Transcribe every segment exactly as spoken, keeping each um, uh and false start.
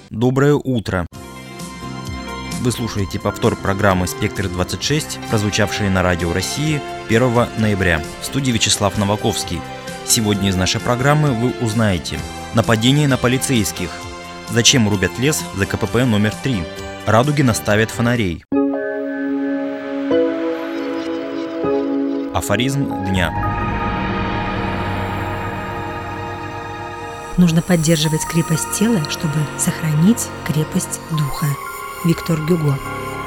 Доброе утро! Вы слушаете повтор программы «Спектр двадцать шесть», прозвучавшей на Радио России первого ноября. В студии Вячеслав Новаковский. Сегодня из нашей программы вы узнаете: нападение на полицейских, зачем рубят лес за ка пэ пэ номер три, Радугина ставят фонарей. Афоризм дня. Нужно поддерживать крепость тела, чтобы сохранить крепость духа. Виктор Гюго.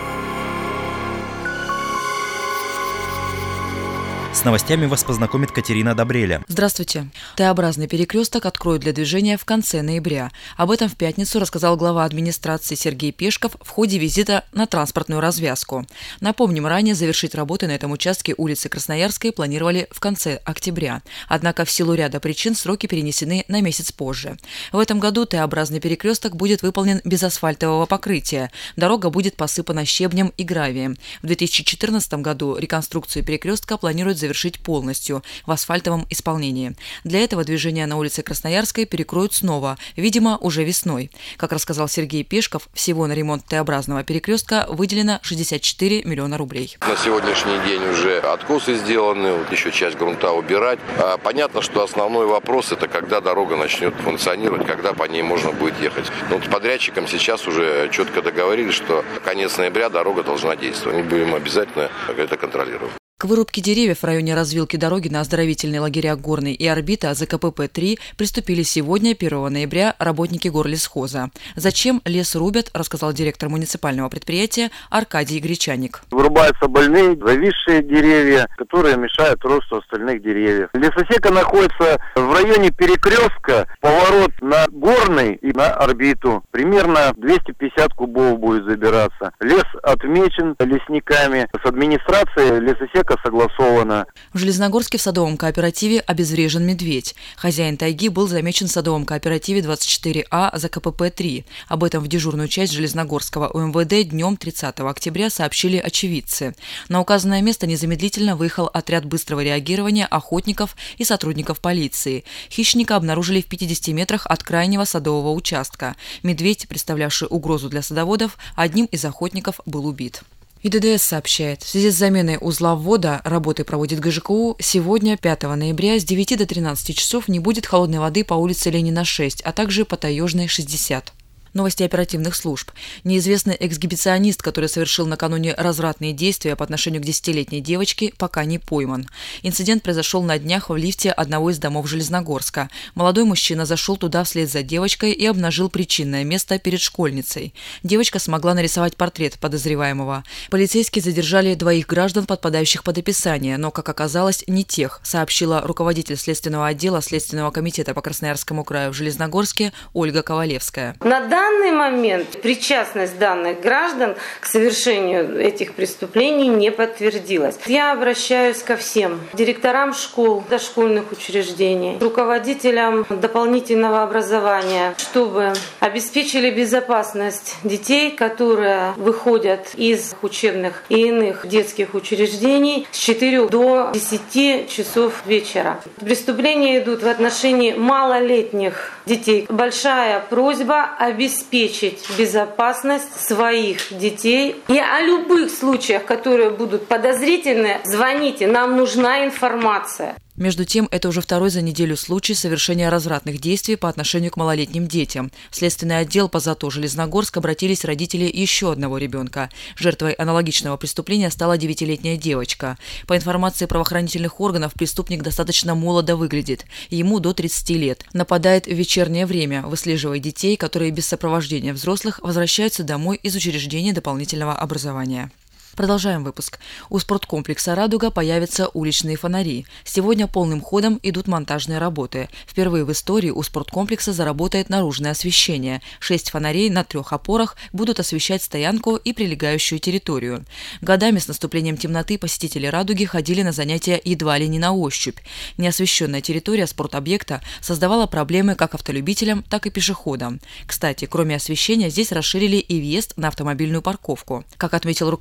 С новостями вас познакомит Катерина Добреля. Здравствуйте. Т-образный перекресток откроют для движения в конце ноября. Об этом в пятницу рассказал глава администрации Сергей Пешков в ходе визита на транспортную развязку. Напомним, ранее завершить работы на этом участке улицы Красноярской планировали в конце октября. Однако в силу ряда причин сроки перенесены на месяц позже. В этом году Т-образный перекресток будет выполнен без асфальтового покрытия. Дорога будет посыпана щебнем и гравием. В две тысячи четырнадцатом году реконструкцию перекрестка планируют завершить завершить полностью в асфальтовом исполнении. Для этого движение на улице Красноярской перекроют снова, видимо, уже весной. Как рассказал Сергей Пешков, всего на ремонт Т-образного перекрестка выделено шестьдесят четыре миллиона рублей. На сегодняшний день уже откосы сделаны, вот еще часть грунта убирать. А понятно, что основной вопрос — это когда дорога начнет функционировать, когда по ней можно будет ехать. Но вот с подрядчиком сейчас уже четко договорились, что конец ноября дорога должна действовать. Мы будем обязательно это контролировать. К вырубке деревьев в районе развилки дороги на оздоровительные лагеря «Горный» и «Орбита» за ка пэ пэ три приступили сегодня, первого ноября, работники горлесхоза. Зачем лес рубят, рассказал директор муниципального предприятия Аркадий Гречаник. Вырубаются больные, зависшие деревья, которые мешают росту остальных деревьев. Лесосека находится в районе перекрестка, поворот на Горный и на Орбиту. Примерно двести пятьдесят кубов будет забираться. Лес отмечен лесниками. С администрацией лесосека согласовано. В Железногорске в садовом кооперативе обезврежен медведь. Хозяин тайги был замечен в садовом кооперативе двадцать четыре А за ка пэ пэ три. Об этом в дежурную часть Железногорского у эм вэ дэ днем тридцатого октября сообщили очевидцы. На указанное место незамедлительно выехал отряд быстрого реагирования охотников и сотрудников полиции. Хищника обнаружили в пятидесяти метрах от крайнего садового участка. Медведь, представлявший угрозу для садоводов, одним из охотников был убит. и дэ дэ эс сообщает, в связи с заменой узла ввода работы проводит гэ жэ ка у, сегодня, пятого ноября, с девяти до тринадцати часов не будет холодной воды по улице Ленина шесть, а также по Таежной шестьдесят. Новости оперативных служб. Неизвестный эксгибиционист, который совершил накануне развратные действия по отношению к десятилетней девочке, пока не пойман. Инцидент произошел на днях в лифте одного из домов Железногорска. Молодой мужчина зашел туда вслед за девочкой и обнажил причинное место перед школьницей. Девочка смогла нарисовать портрет подозреваемого. Полицейские задержали двоих граждан, подпадающих под описание, но, как оказалось, не тех, сообщила руководитель следственного отдела Следственного комитета по Красноярскому краю в Железногорске Ольга Ковалевская. В данный момент причастность данных граждан к совершению этих преступлений не подтвердилась. Я обращаюсь ко всем директорам школ, дошкольных учреждений, руководителям дополнительного образования, чтобы обеспечили безопасность детей, которые выходят из учебных и иных детских учреждений с четырёх до десяти часов вечера. Преступления идут в отношении малолетних детей. Большая просьба обеспечить обеспечить безопасность своих детей. И о любых случаях, которые будут подозрительны, звоните, нам нужна информация. Между тем, это уже второй за неделю случай совершения развратных действий по отношению к малолетним детям. В Следственный отдел по ЗАТО Железногорск обратились родители еще одного ребенка. Жертвой аналогичного преступления стала девятилетняя девочка. По информации правоохранительных органов, преступник достаточно молодо выглядит. Ему до тридцати лет. Нападает в вечернее время, выслеживая детей, которые без сопровождения взрослых возвращаются домой из учреждения дополнительного образования. Продолжаем выпуск. У спорткомплекса «Радуга» появятся уличные фонари. Сегодня полным ходом идут монтажные работы. Впервые в истории у спорткомплекса заработает наружное освещение. Шесть фонарей на трех опорах будут освещать стоянку и прилегающую территорию. Годами с наступлением темноты посетители «Радуги» ходили на занятия едва ли не на ощупь. Неосвещенная территория спортобъекта создавала проблемы как автолюбителям, так и пешеходам. Кстати, кроме освещения, здесь расширили и въезд на автомобильную парковку. Как отметил руководитель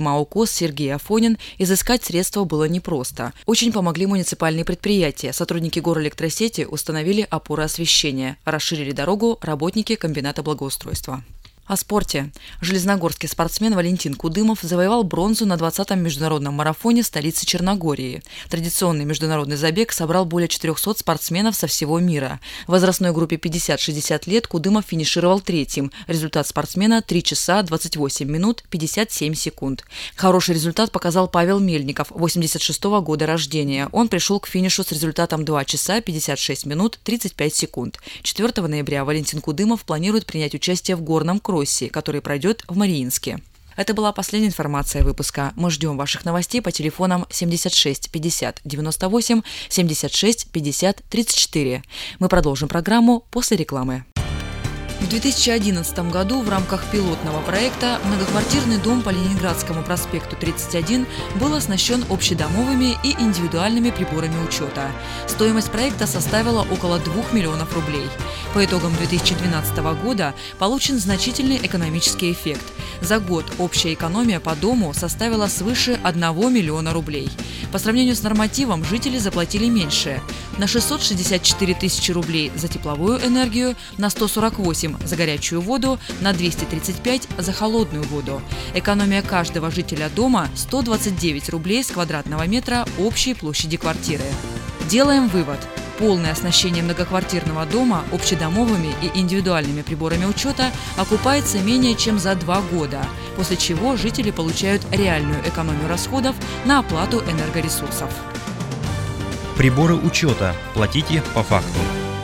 МАО КОС Сергей Афонин, изыскать средства было непросто. Очень помогли муниципальные предприятия. Сотрудники горэлектросети установили опоры освещения, расширили дорогу работники комбината благоустройства. О спорте. Железногорский спортсмен Валентин Кудымов завоевал бронзу на двадцатом международном марафоне столицы Черногории. Традиционный международный забег собрал более четырехсот спортсменов со всего мира. В возрастной группе пятьдесят-шестьдесят лет Кудымов финишировал третьим. Результат спортсмена – три часа двадцать восемь минут пятьдесят семь секунд. Хороший результат показал Павел Мельников, восемьдесят шестого года рождения. Он пришел к финишу с результатом два часа пятьдесят шесть минут тридцать пять секунд. четвёртого ноября Валентин Кудымов планирует принять участие в горном кроссе, который пройдет в Мариинске. Это была последняя информация выпуска. Мы ждем ваших новостей по телефонам семьдесят шесть пятьдесят девяносто восемь, семьдесят шесть пятьдесят тридцать четыре. Мы продолжим программу после рекламы. В две тысячи одиннадцатом году в рамках пилотного проекта многоквартирный дом по Ленинградскому проспекту тридцать один был оснащен общедомовыми и индивидуальными приборами учета. Стоимость проекта составила около двух миллионов рублей. По итогам две тысячи двенадцатого года получен значительный экономический эффект. За год общая экономия по дому составила свыше одного миллиона рублей. По сравнению с нормативом жители заплатили меньше – на шестьсот шестьдесят четыре тысячи рублей за тепловую энергию, на сто сорок восемь за горячую воду, на двести тридцать пять за холодную воду. Экономия каждого жителя дома – сто двадцать девять рублей с квадратного метра общей площади квартиры. Делаем вывод. Полное оснащение многоквартирного дома общедомовыми и индивидуальными приборами учета окупается менее чем за два года, после чего жители получают реальную экономию расходов на оплату энергоресурсов. Приборы учета. Платите по факту.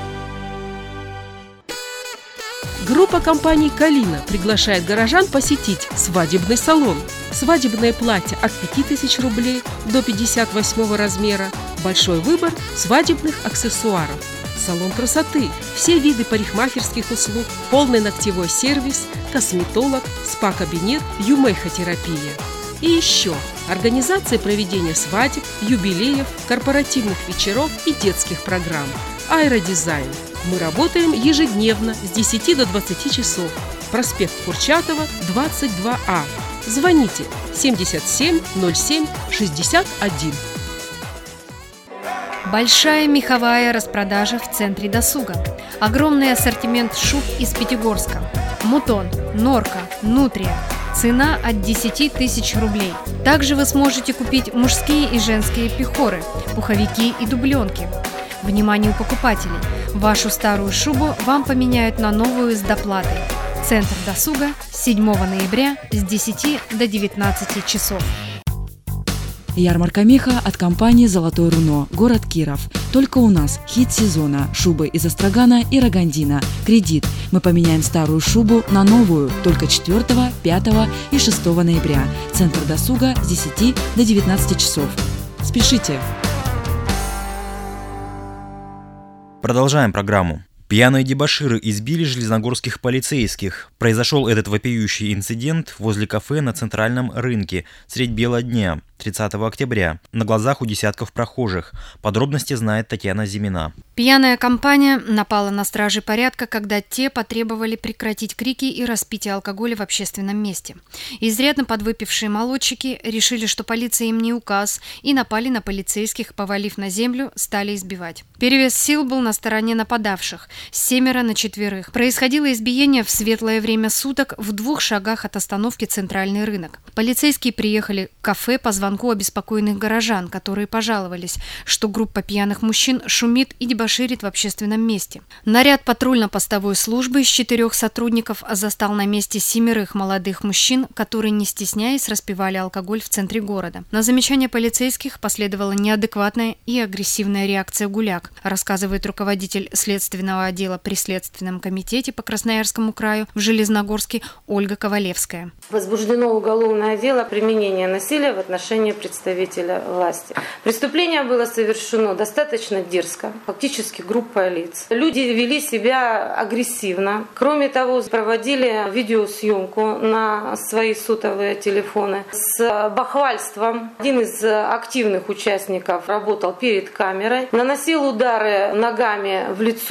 Группа компаний «Калина» приглашает горожан посетить свадебный салон. Свадебное платье от пяти тысяч рублей до пятьдесят восьмого размера. Большой выбор свадебных аксессуаров. Салон красоты, все виды парикмахерских услуг, полный ногтевой сервис, косметолог, спа-кабинет, юмейхотерапия. И еще организация проведения свадеб, юбилеев, корпоративных вечеров и детских программ. Аэродизайн. Мы работаем ежедневно с десяти до двадцати часов. Проспект Курчатова, двадцать два А. Звоните семьдесят семь ноль семь шестьдесят один. Большая меховая распродажа в центре досуга. Огромный ассортимент шуб из Пятигорска. Мутон, Норка, Нутрия. Цена от десяти тысяч рублей. Также вы сможете купить мужские и женские пихоры, пуховики и дубленки. Вниманию покупателей! Вашу старую шубу вам поменяют на новую с доплатой. Центр досуга седьмого ноября с десяти до девятнадцати часов. Ярмарка меха от компании «Золотое руно», город Киров. Только у нас хит сезона – шубы из астрагана и рогандина. Кредит. Мы поменяем старую шубу на новую только четвёртого, пятого и шестого ноября. Центр досуга с десяти до девятнадцати часов. Спешите! Продолжаем программу. Пьяные дебоширы избили железногорских полицейских. Произошел этот вопиющий инцидент возле кафе на центральном рынке средь бела дня, тридцатого октября, на глазах у десятков прохожих. Подробности знает Татьяна Зимина. Пьяная компания напала на стражей порядка, когда те потребовали прекратить крики и распитие алкоголя в общественном месте. Изрядно подвыпившие молодчики решили, что полиция им не указ, и напали на полицейских, повалив на землю, стали избивать. Перевес сил был на стороне нападавших. Семеро на четверых. Происходило избиение в светлое время суток в двух шагах от остановки «Центральный рынок». Полицейские приехали в кафе по звонку обеспокоенных горожан, которые пожаловались, что группа пьяных мужчин шумит и дебоширит в общественном месте. Наряд патрульно-постовой службы из четырех сотрудников застал на месте семерых молодых мужчин, которые, не стесняясь, распивали алкоголь в центре города. На замечание полицейских последовала неадекватная и агрессивная реакция гуляк, рассказывает руководитель следственного отдела при Следственном комитете по Красноярскому краю в Железногорске Ольга Ковалевская. Возбуждено уголовное дело применения насилия в отношении представителя власти. Преступление было совершено достаточно дерзко, фактически группой лиц. Люди вели себя агрессивно. Кроме того, проводили видеосъемку на свои сотовые телефоны с бахвальством. Один из активных участников работал перед камерой, наносил удары ногами в лицо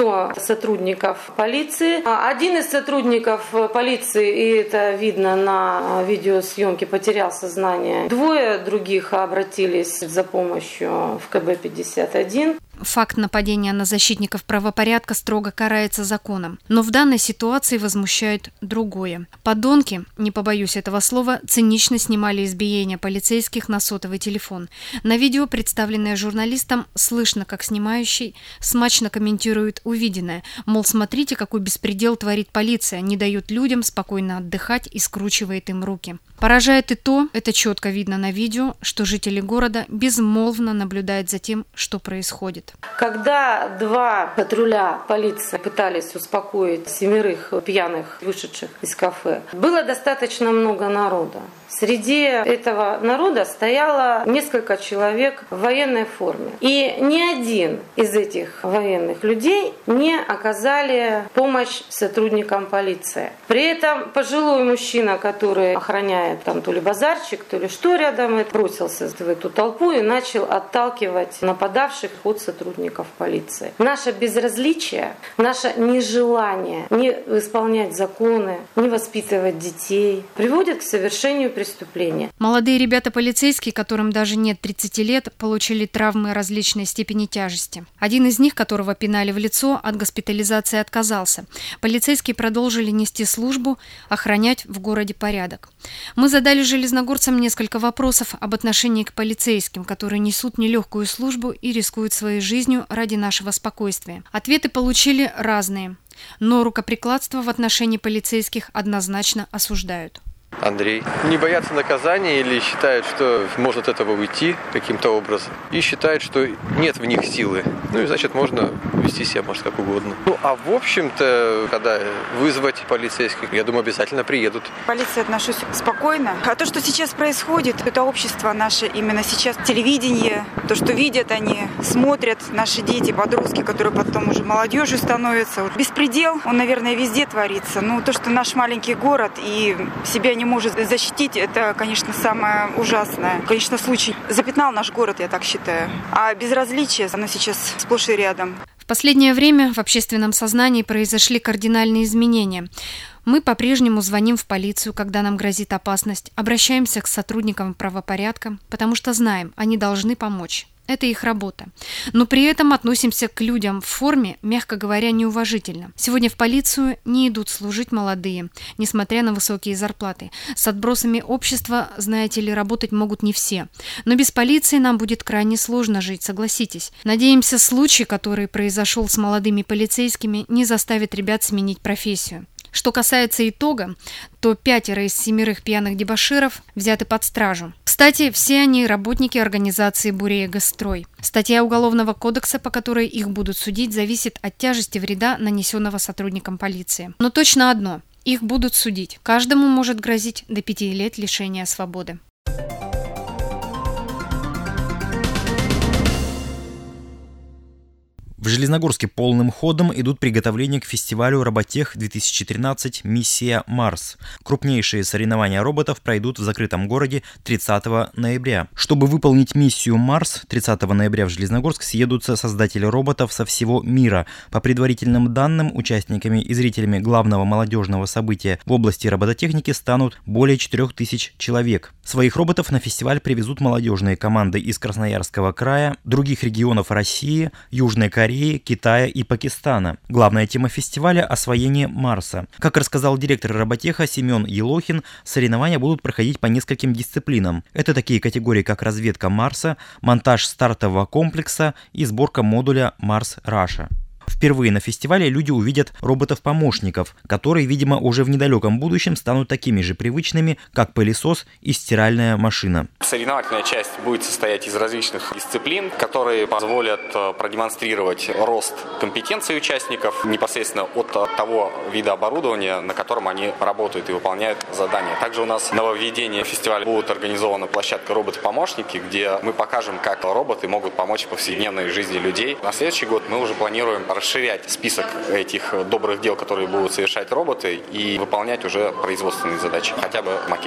сотрудников полиции. Один из сотрудников полиции, и это видно на видеосъемке, потерял сознание. Двое других обратились за помощью в ка бэ пятьдесят один. Факт нападения на защитников правопорядка строго карается законом. Но в данной ситуации возмущает другое. Подонки, не побоюсь этого слова, цинично снимали избиение полицейских на сотовый телефон. На видео, представленное журналистам, слышно, как снимающий смачно комментирует увиденное. Мол, смотрите, какой беспредел творит полиция, не дает людям спокойно отдыхать и скручивает им руки. Поражает и то, это четко видно на видео, что жители города безмолвно наблюдают за тем, что происходит. Когда два патруля полиции пытались успокоить семерых пьяных, вышедших из кафе, было достаточно много народа. Среди этого народа стояло несколько человек в военной форме. И ни один из этих военных людей не оказали помощь сотрудникам полиции. При этом пожилой мужчина, который охраняет там то ли базарчик, то ли что рядом, бросился в эту толпу и начал отталкивать нападавших от сотрудников полиции. Наше безразличие, наше нежелание не исполнять законы, не воспитывать детей приводит к совершению преступления. Молодые ребята-полицейские, которым даже нет тридцати лет, получили травмы различной степени тяжести. Один из них, которого пинали в лицо, от госпитализации отказался. Полицейские продолжили нести службу, охранять в городе порядок. Мы задали железногорцам несколько вопросов об отношении к полицейским, которые несут нелегкую службу и рискуют своей жизнью ради нашего спокойствия. Ответы получили разные, но рукоприкладство в отношении полицейских однозначно осуждают. Андрей. Не боятся наказания или считают, что можно от этого уйти каким-то образом. И считают, что нет в них силы. Ну и значит, можно вести себя, может, как угодно. Ну, а в общем-то, когда вызвать полицейских, я думаю, обязательно приедут. К полиции отношусь спокойно. А то, что сейчас происходит, это общество наше именно сейчас, телевидение, то, что видят они, смотрят наши дети, подростки, которые потом уже молодежью становятся. Вот беспредел, он, наверное, везде творится. Ну, то, что наш маленький город и себя не может защитить, это, конечно, самое ужасное. Конечно, случай запятнал наш город, я так считаю. А безразличие, оно сейчас сплошь и рядом. В последнее время в общественном сознании произошли кардинальные изменения. Мы по-прежнему звоним в полицию, когда нам грозит опасность, обращаемся к сотрудникам правопорядка, потому что знаем, они должны помочь. Это их работа. Но при этом относимся к людям в форме, мягко говоря, неуважительно. Сегодня в полицию не идут служить молодые, несмотря на высокие зарплаты. С отбросами общества, знаете ли, работать могут не все. Но без полиции нам будет крайне сложно жить, согласитесь. Надеемся, случай, который произошел с молодыми полицейскими, не заставит ребят сменить профессию. Что касается итога, то пятеро из семерых пьяных дебоширов взяты под стражу. Кстати, все они работники организации «Бурея-Госстрой». Статья Уголовного кодекса, по которой их будут судить, зависит от тяжести вреда, нанесенного сотрудникам полиции. Но точно одно – их будут судить. Каждому может грозить до пяти лет лишения свободы. В Железногорске полным ходом идут приготовления к фестивалю роботех-две тысячи тринадцать «Миссия Марс». Крупнейшие соревнования роботов пройдут в закрытом городе тридцатого ноября. Чтобы выполнить миссию Марс, тридцатого ноября в Железногорск съедутся создатели роботов со всего мира. По предварительным данным, участниками и зрителями главного молодежного события в области робототехники станут более четырех тысяч человек. Своих роботов на фестиваль привезут молодежные команды из Красноярского края, других регионов России, Южной Кореи, Китая и Пакистана. Главная тема фестиваля – освоение Марса. Как рассказал директор роботеха Семен Елохин, соревнования будут проходить по нескольким дисциплинам. Это такие категории, как разведка Марса, монтаж стартового комплекса и сборка модуля Марс Раша. Впервые на фестивале люди увидят роботов-помощников, которые, видимо, уже в недалеком будущем станут такими же привычными, как пылесос и стиральная машина. Соревновательная часть будет состоять из различных дисциплин, которые позволят продемонстрировать рост компетенций участников непосредственно от того вида оборудования, на котором они работают и выполняют задания. Также у нас нововведение фестиваля будет организована площадка «Роботы-помощники», где мы покажем, как роботы могут помочь в повседневной жизни людей. На следующий год мы уже планируем расширять список этих добрых дел, которые будут совершать роботы, и выполнять уже производственные задачи, хотя бы в макетах.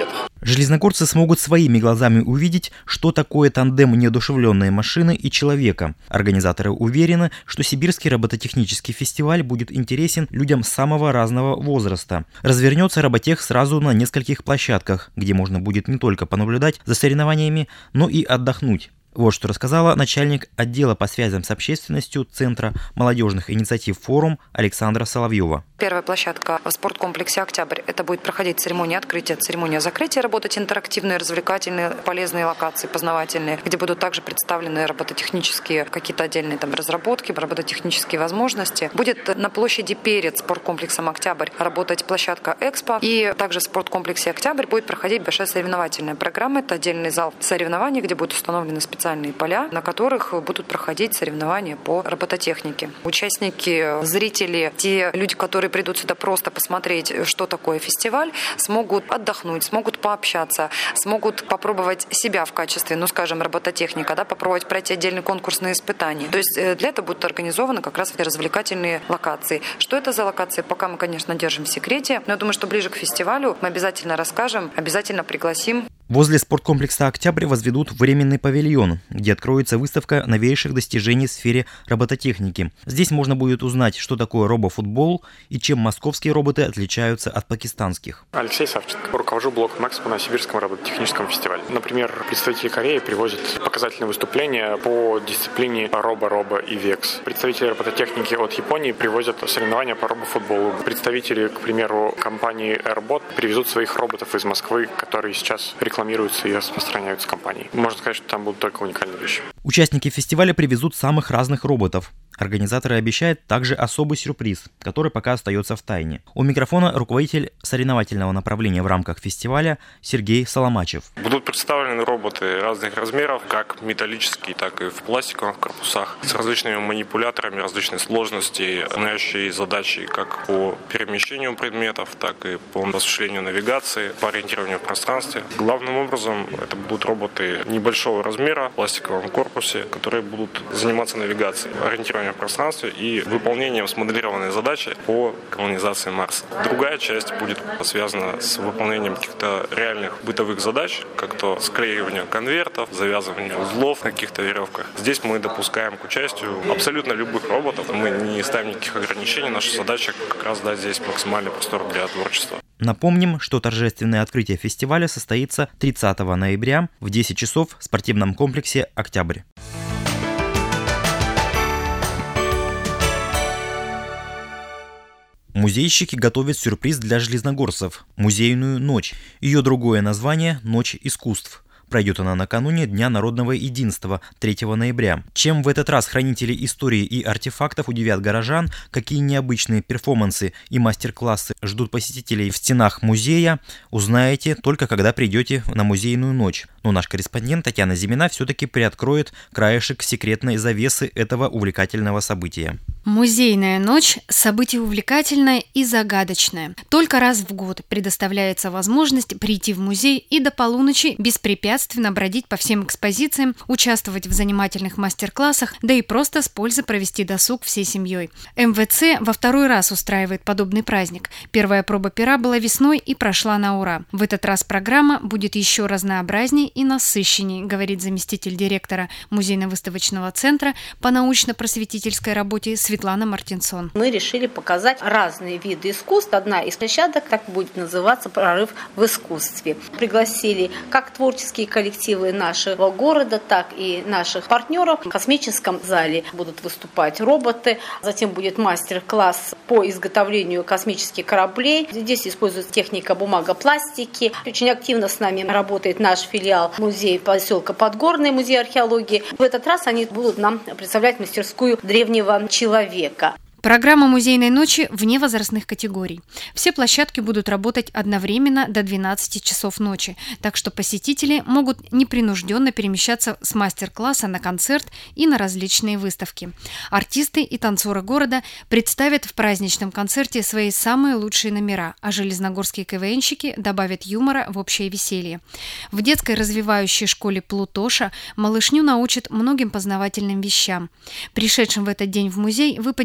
Железногорцы смогут своими глазами увидеть, что такое тандем неодушевленной машины и человека. Организаторы уверены, что Сибирский робототехнический фестиваль будет интересен людям самого разного возраста. Развернется роботех сразу на нескольких площадках, где можно будет не только понаблюдать за соревнованиями, но и отдохнуть. Вот что рассказала начальник отдела по связям с общественностью Центра молодежных инициатив «Форум» Александра Соловьева. Первая площадка в спорткомплексе «Октябрь». Это будет проходить церемония открытия, церемония закрытия, работать интерактивные, развлекательные, полезные локации, познавательные, где будут также представлены робототехнические какие-то отдельные там разработки, робототехнические возможности. Будет на площади перед спорткомплексом «Октябрь» работать площадка «Экспо». И также в спорткомплексе «Октябрь» будет проходить большая соревновательная программа. Это отдельный зал соревнований, где будут установлены специальные специальные поля, на которых будут проходить соревнования по робототехнике. Участники, зрители, те люди, которые придут сюда просто посмотреть, что такое фестиваль, смогут отдохнуть, смогут пообщаться, смогут попробовать себя в качестве, ну скажем, робототехника, да, попробовать пройти отдельные конкурсные испытания. То есть для этого будут организованы как раз развлекательные локации. Что это за локации, пока мы, конечно, держим в секрете, но я думаю, что ближе к фестивалю мы обязательно расскажем, обязательно пригласим. Возле спорткомплекса «Октябрь» возведут временный павильон, где откроется выставка новейших достижений в сфере робототехники. Здесь можно будет узнать, что такое робофутбол и чем московские роботы отличаются от пакистанских. Алексей Савченко. Руковожу блоком «Экспо» на Сибирском робототехническом фестивале. Например, представители Кореи привозят показательные выступления по дисциплине робо-робо и векс. Представители робототехники от Японии привозят соревнования по робофутболу. Представители, к примеру, компании AirBot привезут своих роботов из Москвы, которые сейчас рекламируются и распространяются компанией. Можно сказать, что там будут только уникальные вещи. Участники фестиваля привезут самых разных роботов. Организаторы обещают также особый сюрприз, который пока остается в тайне. У микрофона руководитель соревновательного направления в рамках фестиваля Сергей Соломачев. Будут представлены роботы разных размеров, как металлические, так и в пластиковых корпусах, с различными манипуляторами различной сложности, выполняющие задачи как по перемещению предметов, так и по осуществлению навигации, по ориентированию в пространстве. Главным образом это будут роботы небольшого размера в пластиковом корпусе, которые будут заниматься навигацией, ориентированием в пространстве и выполнением смоделированной задачи по колонизации Марса. Другая часть будет связана с выполнением каких-то реальных бытовых задач, как то склеивание конвертов, завязывание узлов на каких-то веревках. Здесь мы допускаем к участию абсолютно любых роботов. Мы не ставим никаких ограничений. Наша задача как раз дать здесь максимальный простор для творчества. Напомним, что торжественное открытие фестиваля состоится тридцатого ноября в десять часов в спортивном комплексе «Октябрь». Музейщики готовят сюрприз для железногорцев – музейную ночь. Ее другое название – «Ночь искусств». Пройдет она накануне Дня народного единства, третьего ноября. Чем в этот раз хранители истории и артефактов удивят горожан, какие необычные перформансы и мастер-классы ждут посетителей в стенах музея, узнаете только когда придете на музейную ночь. Но наш корреспондент Татьяна Зимина все-таки приоткроет краешек секретной завесы этого увлекательного события. Музейная ночь – событие увлекательное и загадочное. Только раз в год предоставляется возможность прийти в музей и до полуночи беспрепятственно бродить по всем экспозициям, участвовать в занимательных мастер-классах, да и просто с пользой провести досуг всей семьей. эм вэ цэ во второй раз устраивает подобный праздник. Первая проба пера была весной и прошла на ура. В этот раз программа будет еще разнообразней и насыщенней, говорит заместитель директора музейно-выставочного центра по научно-просветительской работе Светлана Мартинсон. Мы решили показать разные виды искусств. Одна из площадок так будет называться «Прорыв в искусстве». Пригласили как творческие коллективы нашего города, так и наших партнеров. В космическом зале будут выступать роботы. Затем будет мастер-класс по изготовлению космических кораблей. Здесь используется техника бумага-пластики. Очень активно с нами работает наш филиал музея поселка Подгорный, музей археологии. В этот раз они будут нам представлять мастерскую древнего человека. Века. Программа музейной ночи вне возрастных категорий. Все площадки будут работать одновременно до двенадцати часов ночи, так что посетители могут непринужденно перемещаться с мастер-класса на концерт и на различные выставки. Артисты и танцоры города представят в праздничном концерте свои самые лучшие номера, а железногорские ка вэ энщики добавят юмора в общее веселье. В детской развивающей школе Плутоша малышню научат многим познавательным вещам. Пришедшим в этот день в музей выпадет редкая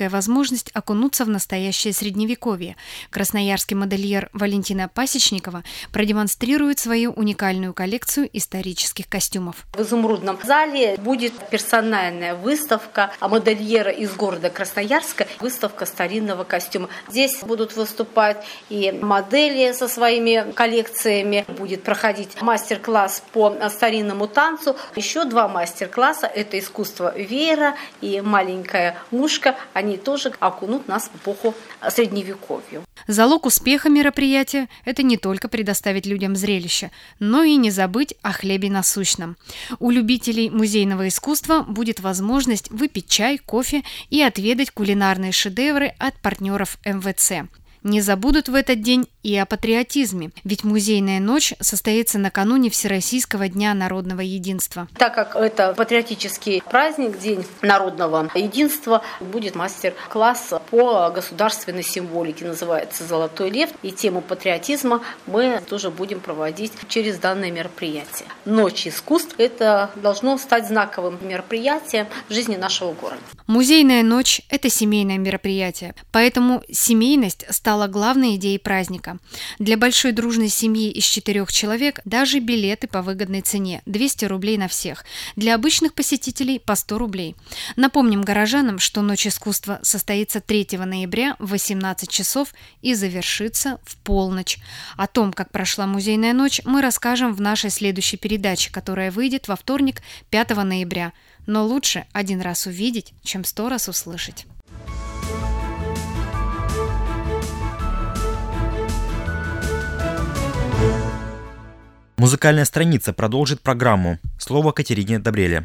редкая возможность окунуться в настоящее средневековье. Красноярский модельер Валентина Пасечникова продемонстрирует свою уникальную коллекцию исторических костюмов. В изумрудном зале будет персональная выставка модельера из города Красноярска, выставка старинного костюма. Здесь будут выступать и модели со своими коллекциями, будет проходить мастер-класс по старинному танцу, еще два мастер-класса, это искусство веера и маленькая мушка, они тоже окунут нас в эпоху средневековья. Залог успеха мероприятия – это не только предоставить людям зрелище, но и не забыть о хлебе насущном. У любителей музейного искусства будет возможность выпить чай, кофе и отведать кулинарные шедевры от партнеров эм вэ цэ. Не забудут в этот день и о патриотизме, ведь музейная ночь состоится накануне Всероссийского дня народного единства. Так как это патриотический праздник, День народного единства, будет мастер-класс по государственной символике, называется «Золотой лев», и тему патриотизма мы тоже будем проводить через данное мероприятие. Ночь искусств – это должно стать знаковым мероприятием в жизни нашего города. Музейная ночь – это семейное мероприятие, поэтому семейность стала главной идеей праздника. Для большой дружной семьи из четырех человек даже билеты по выгодной цене – двести рублей на всех. Для обычных посетителей – по сто рублей. Напомним горожанам, что Ночь искусства состоится третьего ноября в восемнадцать часов и завершится в полночь. О том, как прошла музейная ночь, мы расскажем в нашей следующей передаче, которая выйдет во вторник, пятого ноября. Но лучше один раз увидеть, чем сто раз услышать. Музыкальная страница продолжит программу. Слово Катерине Добреле.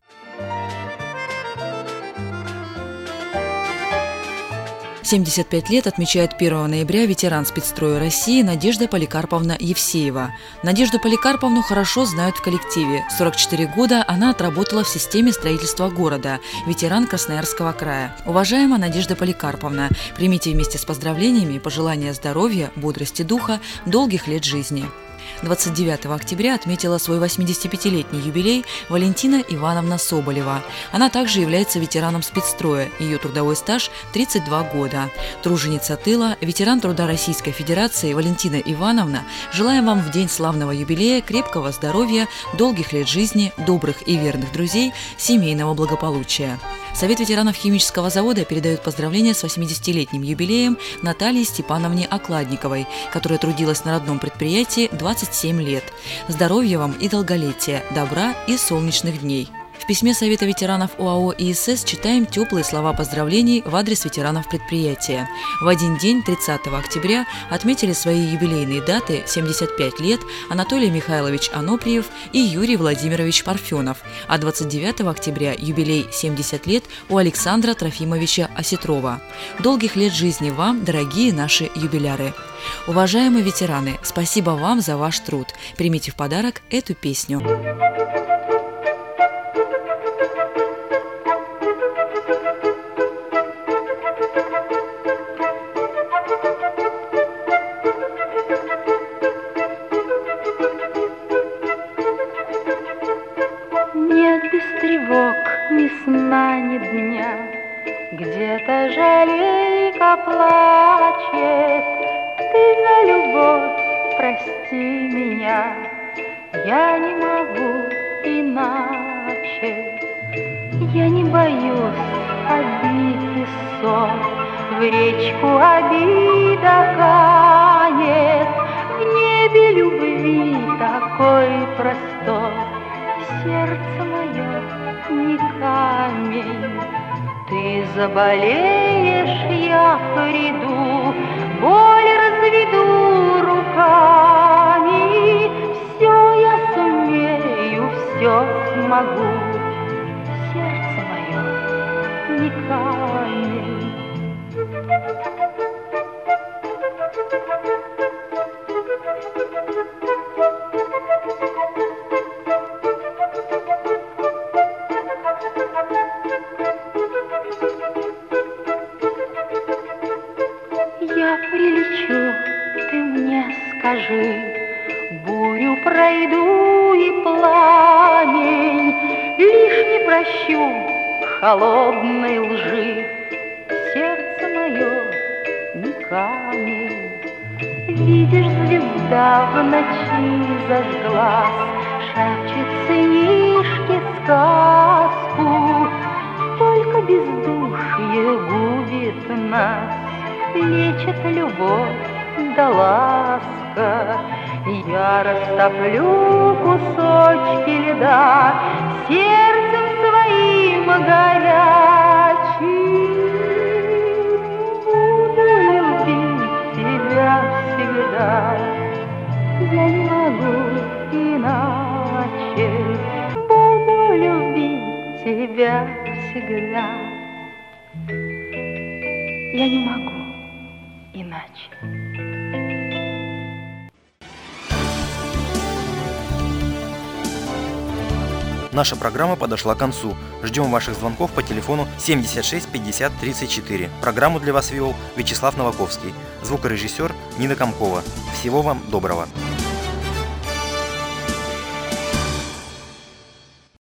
семьдесят пять лет отмечает первого ноября ветеран спецстроя России Надежда Поликарповна Евсеева. Надежду Поликарповну хорошо знают в коллективе. сорок четыре года она отработала в системе строительства города, ветеран Красноярского края. Уважаемая Надежда Поликарповна, примите вместе с поздравлениями пожелания здоровья, бодрости духа, долгих лет жизни. двадцать девятого октября отметила свой восьмидесятипятилетний юбилей Валентина Ивановна Соболева. Она также является ветераном спецстроя, ее трудовой стаж – тридцать два года. Труженица тыла, ветеран труда Российской Федерации Валентина Ивановна, желаем вам в день славного юбилея крепкого здоровья, долгих лет жизни, добрых и верных друзей, семейного благополучия. Совет ветеранов химического завода передает поздравления с восьмидесятилетним юбилеем Наталье Степановне Окладниковой, которая трудилась на родном предприятии двадцать семь лет. Здоровья вам и долголетия, добра и солнечных дней. В письме Совета ветеранов ОАО ИСС читаем теплые слова поздравлений в адрес ветеранов предприятия. В один день, тридцатого октября, отметили свои юбилейные даты семьдесят пять лет Анатолий Михайлович Аноприев и Юрий Владимирович Парфенов, а двадцать девятого октября юбилей семьдесят лет у Александра Трофимовича Осетрова. Долгих лет жизни вам, дорогие наши юбиляры! Уважаемые ветераны, спасибо вам за ваш труд. Примите в подарок эту песню. Ни сна, ни дня, где-то жалейка плачет. Ты за любовь прости меня, я не могу иначе. Я не боюсь обид и ссор, в речку обида канет. В небе любви такой простор, сердце мое не камень. Ты заболеешь, я приду, боль разведу руками. Все я сумею, все смогу, сердце мое не камень. Я прилечу, ты мне скажи, бурю пройду и пламень, лишь не прощу холодной лжи. Сердце Видишь, звезда в ночи зажглась, шепчет сынишке сказку. Только бездушье губит нас, лечит любовь да ласка. Я растоплю кусочки льда сердцем своим горячим. Буду любить тебя всегда, я не могу иначе. Буду любить тебя всегда, я не могу иначе. Наша программа подошла к концу. Ждем ваших звонков по телефону семьдесят шесть пятьдесят тридцать четыре. Программу для вас вел Вячеслав Новаковский. Звукорежиссер Нина Комкова. Всего вам доброго.